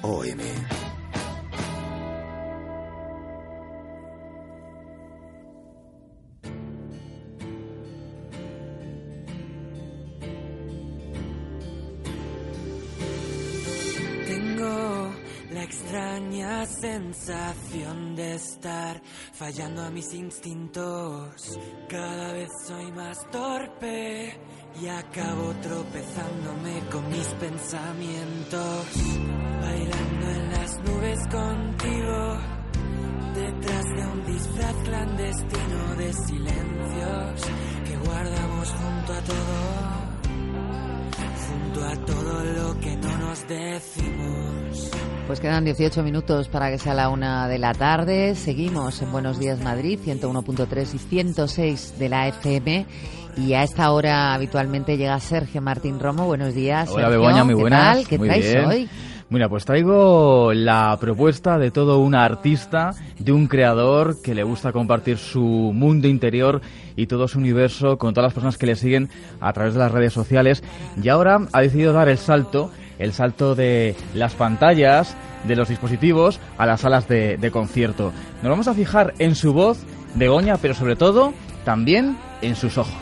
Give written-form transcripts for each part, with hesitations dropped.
OM. Extraña sensación de estar fallando a mis instintos. Cada vez soy más torpe y acabo tropezándome con mis pensamientos. Bailando en las nubes contigo, detrás de un disfraz clandestino de silencios que guardamos junto a todo lo que no nos decimos. Pues quedan 18 minutos para que sea la 1 de la tarde. Seguimos en Buenos Días Madrid, 101.3 y 106 de la FM. Y a esta hora habitualmente llega Sergio Martín Romo. Buenos días, Hola, Sergio. Begoña, muy buenas. ¿Qué tal? ¿Qué muy traes bien. hoy? Mira, pues traigo la propuesta de todo un artista, de un creador que le gusta compartir su mundo interior y todo su universo con todas las personas que le siguen a través de las redes sociales. Y ahora ha decidido dar el salto de las pantallas, de los dispositivos, a las salas de concierto. Nos vamos a fijar en su voz, Begoña, pero sobre todo también en sus ojos.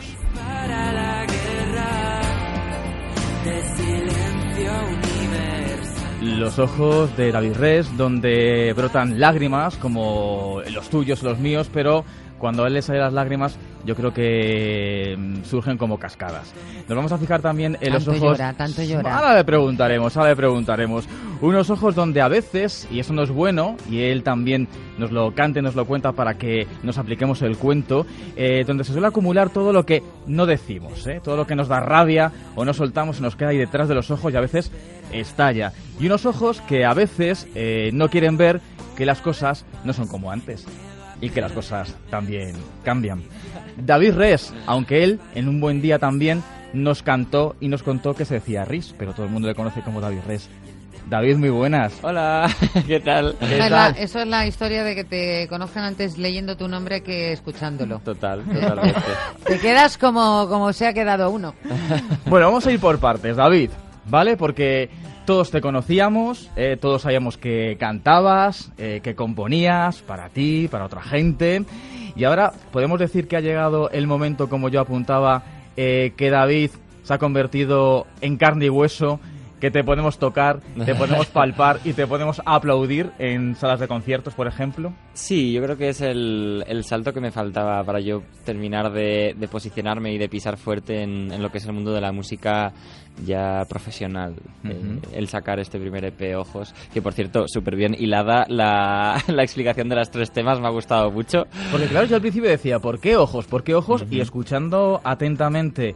Los ojos de David Res, donde brotan lágrimas, como los tuyos, los míos, pero cuando a él le salen las lágrimas, yo creo que surgen como cascadas. Nos vamos a fijar también en los ojos... Tanto llora. Ahora le preguntaremos. Unos ojos donde a veces, y eso no es bueno, y él también nos lo cuenta para que nos apliquemos el cuento, donde se suele acumular todo lo que no decimos, todo lo que nos da rabia o no soltamos, se nos queda ahí detrás de los ojos y a veces estalla. Y unos ojos que a veces no quieren ver que las cosas no son como antes y que las cosas también cambian. David Res, aunque él en un buen día también nos cantó y nos contó que se decía Ris, pero todo el mundo le conoce como David Res. David, muy buenas. Hola, ¿qué tal? Eso es la historia de que te conozcan antes leyendo tu nombre que escuchándolo. Totalmente. Te quedas como se ha quedado uno. Bueno, vamos a ir por partes, David, ¿vale? Porque todos te conocíamos, todos sabíamos que cantabas, que componías para ti, para otra gente. Y ahora podemos decir que ha llegado el momento, como yo apuntaba, que David se ha convertido en carne y hueso, que te podemos tocar, te podemos palpar y te podemos aplaudir en salas de conciertos, por ejemplo. Sí, yo creo que es el salto que me faltaba para yo terminar de posicionarme y de pisar fuerte en lo que es el mundo de la música ya profesional. El sacar este primer EP, Ojos, que por cierto, súper bien hilada la explicación de las 3 temas, me ha gustado mucho. Porque claro, yo al principio decía, ¿por qué Ojos? ¿Por qué Ojos? Y escuchando atentamente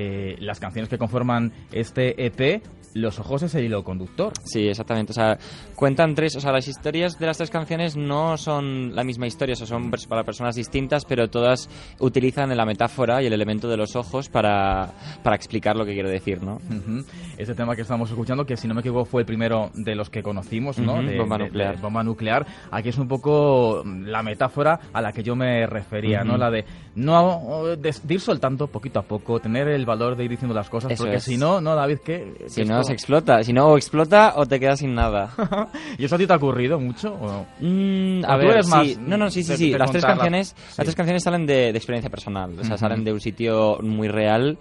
las canciones que conforman este EP, los ojos es el hilo conductor. Sí, exactamente. O sea, cuentan 3, o sea, las historias de las 3 canciones no son la misma historia, o sea, son para personas distintas, pero todas utilizan la metáfora y el elemento de los ojos para explicar lo que quiere decir, ¿no? Este tema que estamos escuchando, que si no me equivoco fue el primero de los que conocimos, ¿no? Bomba nuclear. De Bomba Nuclear. Aquí es un poco la metáfora a la que yo me refería, ¿no? La de de ir soltando poquito a poco, tener el valor de ir diciendo las cosas, Eso porque es. si no, David, ¿qué? Si no, se explota. Si no, o explota o te quedas sin nada. ¿Y eso a ti te ha ocurrido mucho? ¿O no? A ¿O tú ver, eres más sí. No, sí. de Las 3 contarla? canciones, las 3 canciones salen de experiencia personal. O sea, salen de un sitio muy real.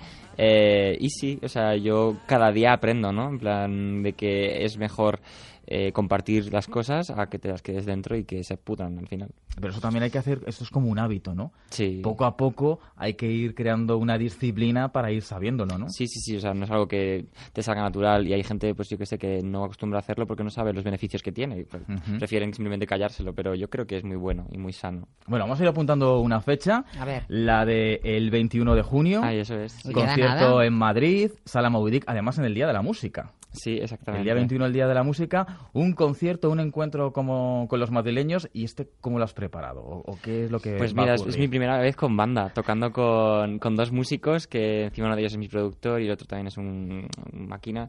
Y sí, o sea, yo cada día aprendo, ¿no? En plan, de que es mejor compartir las cosas a que te las quedes dentro y que se putan al final. Pero eso también hay que hacer, esto es como un hábito, ¿no? Sí. Poco a poco hay que ir creando una disciplina para ir sabiéndolo, ¿no? Sí, o sea, no es algo que te salga natural y hay gente, pues yo que sé, que no acostumbra a hacerlo porque no sabe los beneficios que tiene. Prefieren simplemente callárselo, pero yo creo que es muy bueno y muy sano. Bueno, vamos a ir apuntando una fecha, A ver. la del 21 de junio, Ay, eso es. Uy, queda concierto nada. en Madrid, Sala Moby Dick, además en el Día de la Música. Sí, exactamente. El día 21, el Día de la Música, un concierto, un encuentro como con los madrileños. ¿Y cómo lo has preparado? ¿O qué es lo que Pues va mira, a es ocurrir? mi primera vez con banda, tocando con 2 músicos, que encima uno de ellos es mi productor y el otro también es un máquina.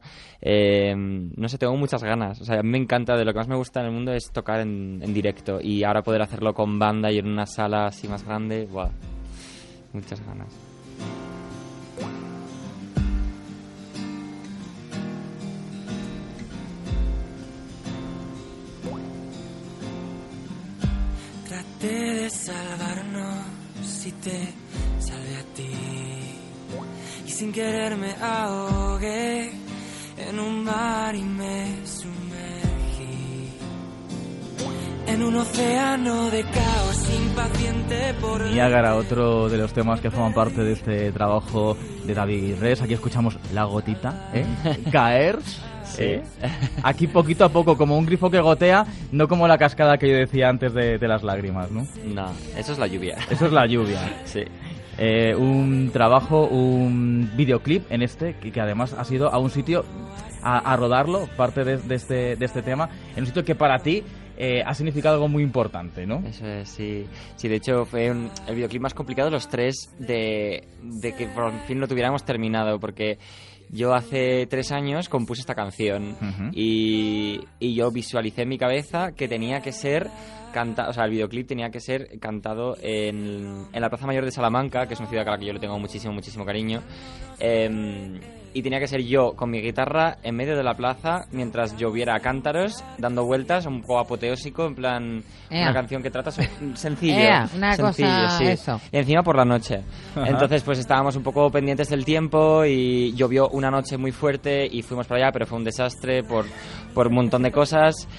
No sé, tengo muchas ganas. O sea, a mí me encanta, de lo que más me gusta en el mundo es tocar en directo. Y ahora poder hacerlo con banda y en una sala así más grande, ¡buah! Muchas ganas. trate de salvarnos y te salve a ti. Y sin querer me ahogué en un mar y me sumergí en un océano de caos, impaciente por... Niágara, otro de los temas que forman parte de este trabajo de David Res. Aquí escuchamos La Gotita, Caer. Sí. Aquí poquito a poco, como un grifo que gotea, no como la cascada que yo decía antes de las lágrimas, ¿no? No, eso es la lluvia. Eso es la lluvia. Sí. Un trabajo, un videoclip en que además ha sido a un sitio a rodarlo, parte de este tema, en un sitio que para ti ha significado algo muy importante, ¿no? Eso es, sí. Sí, de hecho fue el videoclip más complicado de los tres de que por fin lo tuviéramos terminado, porque yo hace 3 años compuse esta canción y yo visualicé en mi cabeza que tenía que ser cantado, o sea, el videoclip tenía que ser cantado en la Plaza Mayor de Salamanca, que es una ciudad a la que yo le tengo muchísimo, muchísimo cariño. Y tenía que ser yo con mi guitarra en medio de la plaza mientras lloviera a cántaros, dando vueltas, un poco apoteósico, en plan una canción que trata sencillo, una sencillo, cosa, sí. eso. Y encima por la noche. Entonces pues estábamos un poco pendientes del tiempo y llovió una noche muy fuerte y fuimos para allá, pero fue un desastre por un montón de cosas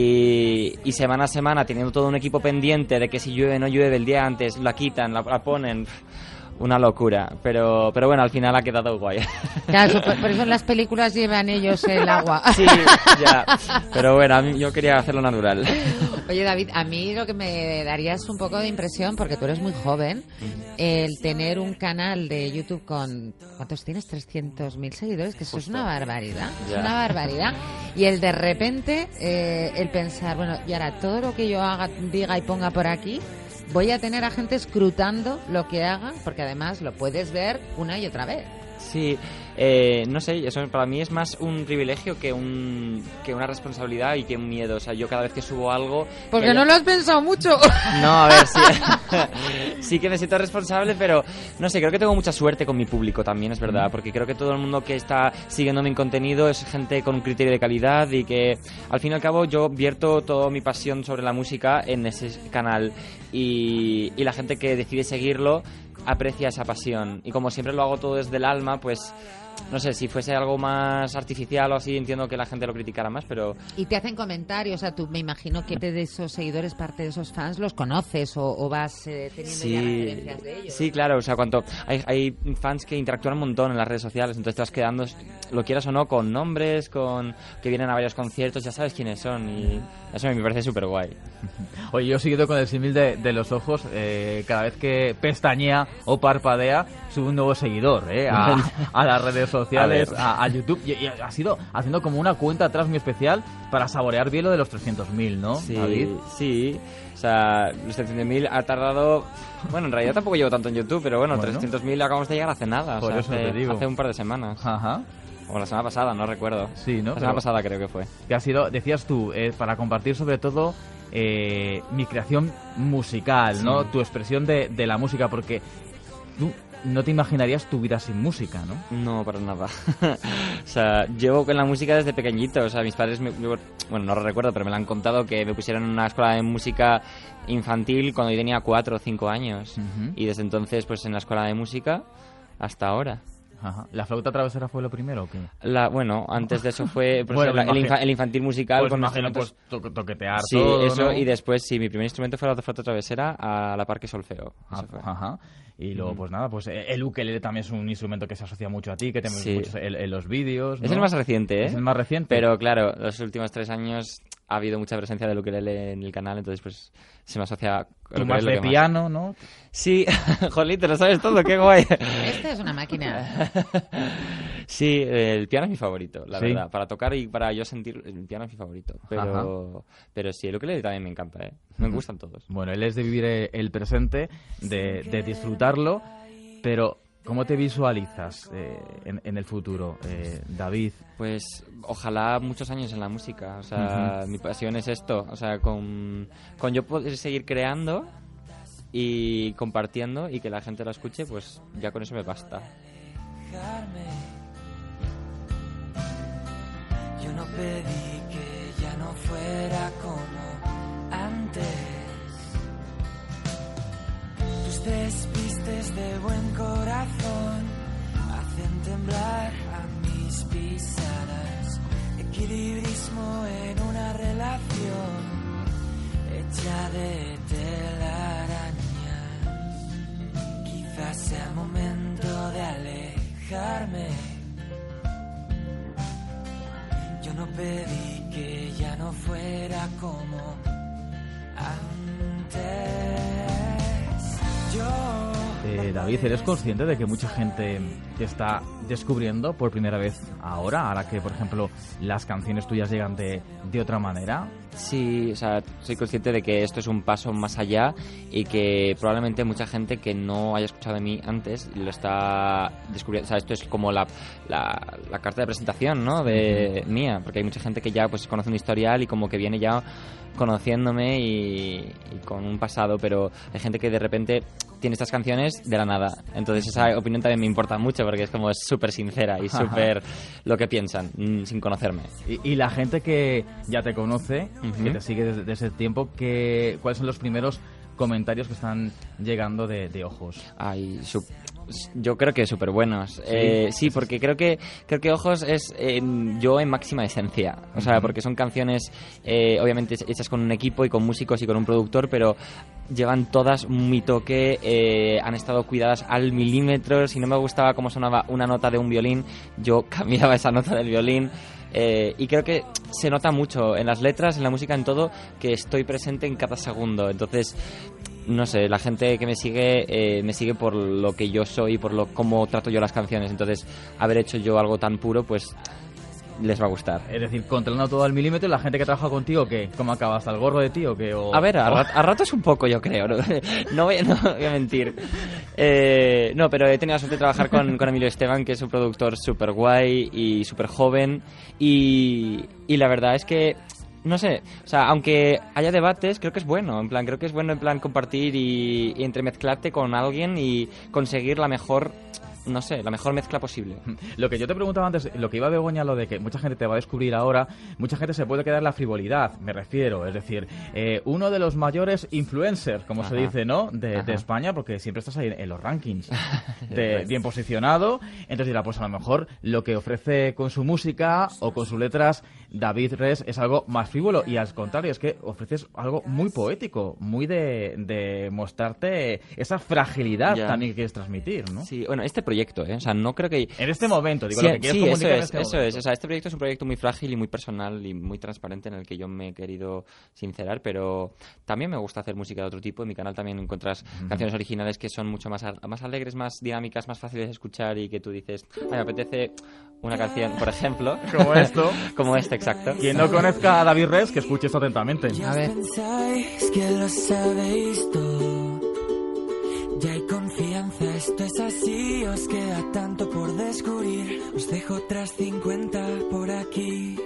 y semana a semana teniendo todo un equipo pendiente de que si llueve no llueve el día antes, la quitan, la ponen... Una locura, pero bueno, al final ha quedado guay. Claro, por eso en las películas llevan ellos el agua. Sí, ya, pero bueno, yo quería hacerlo natural. Oye, David, a mí lo que me daría es un poco de impresión, porque tú eres muy joven, el tener un canal de YouTube con... ¿Cuántos tienes? 300.000 seguidores, que eso es una barbaridad. Ya. Es una barbaridad. Y el de repente, el pensar, bueno, y ahora todo lo que yo haga, diga y ponga por aquí... Voy a tener a gente escrutando lo que haga, porque además lo puedes ver una y otra vez. Sí, no sé, eso para mí es más un privilegio que una responsabilidad y que un miedo. O sea, yo cada vez que subo algo... Porque no lo has pensado mucho. No, a ver, sí. Sí que me siento responsable, pero no sé, creo que tengo mucha suerte con mi público también, es verdad. Porque creo que todo el mundo que está siguiendo mi contenido es gente con un criterio de calidad y que al fin y al cabo yo vierto toda mi pasión sobre la música en ese canal y la gente que decide seguirlo aprecia esa pasión y como siempre lo hago todo desde el alma, pues no sé, si fuese algo más artificial o así entiendo que la gente lo criticara más, pero... Y te hacen comentarios, o sea, tú me imagino que de esos seguidores, parte de esos fans, los conoces o vas teniendo ya referencias de ellos. Sí, claro, o sea, hay fans que interactúan un montón en las redes sociales, entonces te vas quedando, lo quieras o no, con nombres, que vienen a varios conciertos, ya sabes quiénes son y eso me parece súper guay. Oye, yo siguiendo con el símil de los ojos, cada vez que pestañea o parpadea, sube un nuevo seguidor a las redes sociales, a YouTube, y ha sido haciendo como una cuenta atrás muy especial para saborear bien lo de los 300.000, ¿no, sí, David? Sí, o sea, los 300.000 ha tardado... Bueno, en realidad tampoco llevo tanto en YouTube, pero bueno. 300.000 acabamos de llegar hace nada, por eso te digo. Hace un par de semanas. Ajá. O la semana pasada, no recuerdo. Sí, ¿no? La semana pasada creo que fue. Que ha sido, decías tú, para compartir sobre todo mi creación musical, ¿no? Tu expresión de la música, porque tú no te imaginarías tu vida sin música, ¿no? No, para nada. O sea, llevo con la música desde pequeñito. O sea, mis padres, bueno, no lo recuerdo, pero me lo han contado que me pusieron en una escuela de música infantil cuando yo tenía 4 o 5 años. Y desde entonces, pues en la escuela de música hasta ahora. Ajá. ¿La flauta travesera fue lo primero o qué? Bueno, antes de eso fue bueno, el infantil musical. Pues con imagino pues toquetear sí, todo, eso, ¿no? Y después, sí, mi primer instrumento fue la flauta travesera a la par que solfeo. Ajá. Y luego, pues nada, pues el ukelele también es un instrumento que se asocia mucho a ti, que te ves mucho en los vídeos, ¿no? Es el más reciente, ¿eh? Es el más reciente. Pero claro, los últimos 3 años ha habido mucha presencia del ukelele en el canal, entonces pues se me asocia... Tú más de piano, ¿no? Sí, jolín, te lo sabes todo, qué guay. Esta es una máquina. Sí, el piano es mi favorito, la verdad. Para tocar y para yo sentir, el piano es mi favorito. Pero sí, el ukelele también me encanta, ¿eh? Me gustan todos. Bueno, él es de vivir el presente, de disfrutarlo, pero... ¿Cómo te visualizas en el futuro, David? Pues ojalá muchos años en la música. O sea, mi pasión es esto. O sea, con yo poder seguir creando y compartiendo y que la gente lo escuche, pues ya con eso me basta. Yo no pedí que ya no fuera como antes. veces pistes de buen corazón hacen temblar a mis pisadas. Equilibrismo en una relación hecha de telarañas. Quizás sea momento de alejarme. Yo no pedí que ya no fuera como antes. David, ¿eres consciente de que mucha gente te está descubriendo por primera vez ahora que, por ejemplo, las canciones tuyas llegan de otra manera? Sí, o sea, soy consciente de que esto es un paso más allá y que probablemente mucha gente que no haya escuchado de mí antes lo está descubriendo. O sea, esto es como la carta de presentación, ¿no? De mía, porque hay mucha gente que ya pues conoce un historial y como que viene ya conociéndome y con un pasado, pero hay gente que de repente tiene estas canciones de la nada. Entonces esa opinión también me importa mucho porque es como súper sincera y súper lo que piensan, sin conocerme. Y la gente que ya te conoce, que te sigue desde ese tiempo, ¿cuáles son los primeros comentarios que están llegando de Ojos? Ay, yo creo que súper buenos. Sí, porque creo que Ojos es yo en máxima esencia. O sea, porque son canciones obviamente hechas con un equipo y con músicos y con un productor, pero llevan todas mi toque, han estado cuidadas al milímetro. Si no me gustaba cómo sonaba una nota de un violín, yo cambiaba esa nota del violín. Y creo que se nota mucho en las letras, en la música, en todo, que estoy presente en cada segundo. Entonces, no sé, la gente que me sigue por lo que yo soy, por cómo trato yo las canciones. Entonces, haber hecho yo algo tan puro, pues les va a gustar. Es decir, controlando todo al milímetro. ¿La gente que trabaja contigo, qué? ¿Cómo acabas? ¿Al gorro de ti o qué? A ver, a ratos un poco, yo creo. No voy a mentir. No, pero he tenido la suerte de trabajar con Emilio Esteban, que es un productor súper guay y súper joven. Y la verdad es que, no sé, o sea, aunque haya debates, creo que es bueno. En plan, creo que es bueno compartir y entremezclarte con alguien y conseguir la mejor mezcla posible. Lo que yo te preguntaba antes, lo que iba Begoña, lo de que mucha gente te va a descubrir ahora, mucha gente se puede quedar en la frivolidad, me refiero, es decir, uno de los mayores influencers, como se dice, ¿no?, de España, porque siempre estás ahí en los rankings, bien posicionado. Entonces dirá, pues a lo mejor lo que ofrece con su música o con sus letras David Res es algo más frívolo, y al contrario, es que ofreces algo muy poético, muy de mostrarte esa fragilidad también que quieres transmitir, ¿no? Sí, bueno, este proyecto, o sea, no creo que... En este momento, digo, lo que quieres comunicar en este momento. Eso es, o sea, este proyecto es un proyecto muy frágil y muy personal y muy transparente en el que yo me he querido sincerar, pero también me gusta hacer música de otro tipo. En mi canal también encuentras canciones originales que son mucho más alegres, más dinámicas, más fáciles de escuchar y que tú dices, ay, me apetece una canción, por ejemplo. Como esto. Como este, exacto. Quien no conozca a David Res, que escuche esto atentamente. Ya pensáis que lo sabéis todo. Ya hay confianza, esto es así. Os queda tanto por descubrir. Os dejo otras 50 por aquí.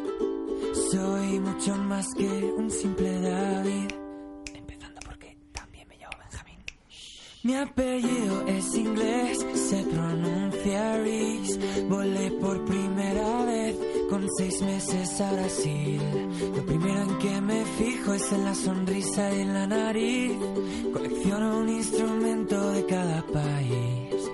Soy mucho más que un simple David. Empezando porque también me llamo Benjamín. Mi apellido es inglés, se pronuncia Reese. Volé por primera vez con 6 meses a Brasil. Lo primero en que me fijo es en la sonrisa y en la nariz. Colecciono un instrumento de cada país.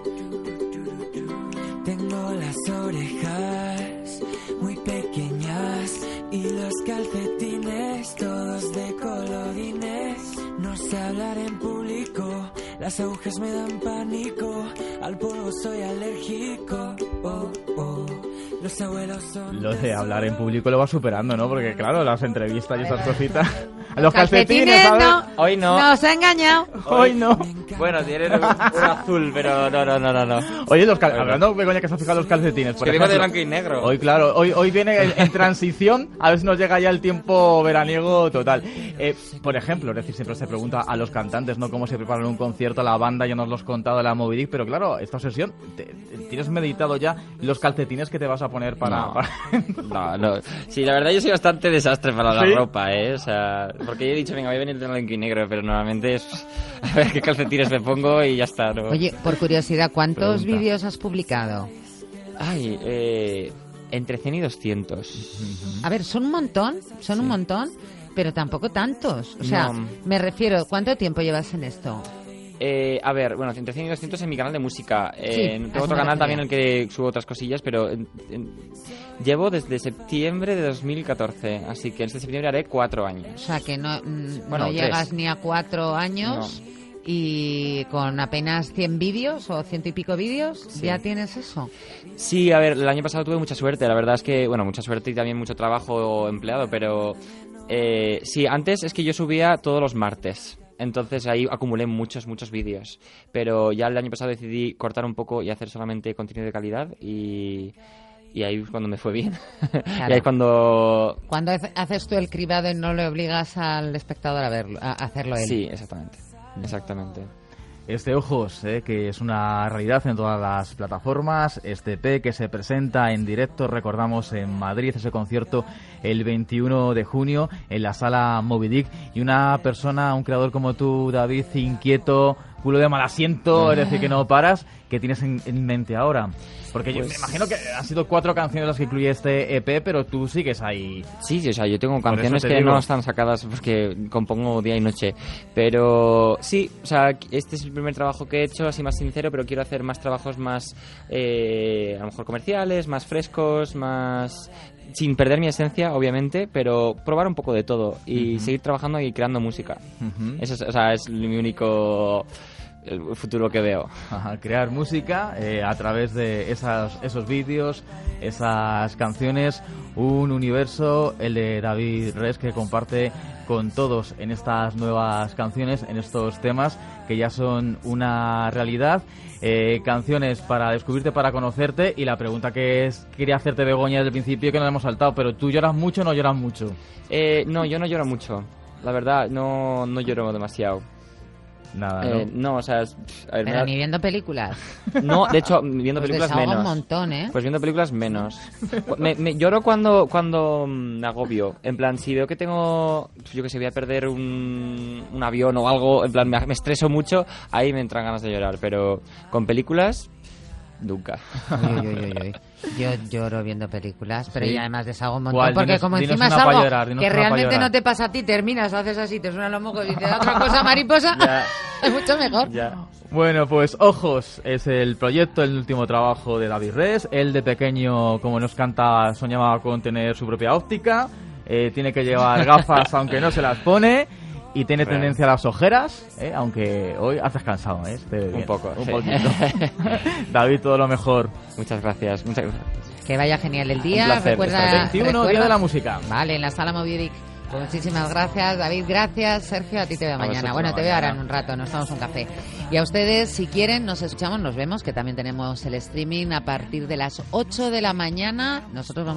Tengo las orejas muy pequeñas y los calcetines todos de colorines. No sé hablar en público, las agujas me dan pánico. Al polvo soy alérgico. Los abuelos son... Lo de hablar en público lo va superando, ¿no? Porque claro, las entrevistas y esas cositas... Los calcetines, ¿sabes? No. Hoy no. Nos ha engañado. Hoy no. Bueno, tienen un azul, pero no. Oye, hablando, Begoña, que se ha fijado los calcetines. Por ejemplo, de ejemplo, blanco y negro. Hoy, claro, hoy viene en transición, a ver si nos llega ya el tiempo veraniego total. Por ejemplo, es decir, siempre se pregunta a los cantantes, ¿no?, cómo se preparan un concierto, la banda, ya nos lo has contado, la Moby Dick, pero claro, esta sesión, ¿tienes meditado ya los calcetines que te vas a poner para...? No. Sí, la verdad yo soy bastante desastre para la ropa, O sea, porque yo he dicho, venga, voy a venir de blanco y negro, pero normalmente es a ver qué calcetines me pongo y ya está, ¿no? Oye, por curiosidad, ¿cuántos vídeos has publicado? Ay, entre 100 y 200. A ver, son un montón, un montón, pero tampoco tantos. O sea, me refiero, ¿cuánto tiempo llevas en esto? A ver, bueno, entre 100 y 200 en mi canal de música. Tengo otro me canal refería. también en el que subo otras cosillas, pero llevo desde septiembre de 2014, así que este septiembre haré 4 O años. sea, que no Bueno, llegas 3. ni a 4 años y con apenas 100 vídeos o 100 y pico vídeos, Sí. ¿ya tienes eso? Sí, a ver, el año pasado tuve mucha suerte, la verdad es que, bueno, mucha suerte y también mucho trabajo empleado, pero sí, antes es que yo subía todos los martes. Entonces ahí acumulé muchos vídeos. Pero ya el año pasado decidí cortar un poco y hacer solamente contenido de calidad y ahí es cuando me fue bien. Claro. Y ahí es cuando... Cuando haces tú el cribado y no le obligas al espectador a verlo, a hacerlo él. Sí, exactamente. Este Ojos, que es una realidad en todas las plataformas, este EP que se presenta en directo, recordamos, en Madrid, ese concierto el 21 de junio en la sala Moby Dick, y una persona, un creador como tú, David, inquieto, culo de mal asiento, es decir, que no paras, ¿qué tienes en mente ahora? Porque yo me imagino que han sido 4 canciones las que incluye este EP, pero tú sigues ahí. Sí, o sea, yo tengo Por canciones eso te que digo. no están sacadas porque compongo día y noche. Pero sí, o sea, este es el primer trabajo que he hecho, así más sincero, pero quiero hacer más trabajos más, a lo mejor comerciales, más frescos, más... sin perder mi esencia, obviamente, pero probar un poco de todo y seguir trabajando y creando música. Eso es, o sea, es mi único... el futuro que veo. Ajá, crear música a través de esos vídeos, esas canciones, un universo, el de David Res, que comparte con todos en estas nuevas canciones, en estos temas que ya son una realidad, canciones para descubrirte, para conocerte, y la pregunta que quería hacerte, Begoña, desde el principio, que nos hemos saltado, pero ¿tú lloras mucho o no lloras mucho? No, yo no lloro mucho, la verdad, no lloro demasiado. Nada, ¿no? No, o sea, a ver, Pero ni viendo películas. no, de hecho, viendo Pues películas desahoga menos. un montón, ¿eh? Pues viendo películas menos. Me lloro cuando me agobio. En plan, si veo que tengo, yo que sé, voy a perder un avión o algo, en plan, me estreso mucho, ahí me entran ganas de llorar. Pero con películas, nunca. Uy. Yo lloro viendo películas, pero Sí. ya además desahogo un montón. ¿Cuál? Porque Dinos- como dinos encima es una pa' algo llorar, dinos que una pa' realmente llorar. no te pasa a ti, terminas, haces así, te suenan los mocos y te da otra cosa mariposa, Ya. es mucho mejor. Ya. Bueno, pues Ojos es el proyecto, el último trabajo de David Res. Él de pequeño, como nos canta, soñaba con tener su propia óptica. Tiene que llevar gafas aunque no se las pone. Y tiene Real. tendencia a las ojeras, aunque hoy haces cansado, ¿eh? Te ve bien. poco, Un sí. poquito. David, todo lo mejor. Muchas gracias. Que vaya genial el día. Un placer, Recuerda, estar 21, Día de la Música. Vale, en la sala Moby Dick. Pues muchísimas gracias, David. Gracias, Sergio. A ti te veo mañana. vosotros, Bueno, te veo mañana. ahora en un rato. Nos tomamos un café. Y a ustedes, si quieren, nos escuchamos, nos vemos, que también tenemos el streaming a partir de las 8 de la mañana. Nosotros vamos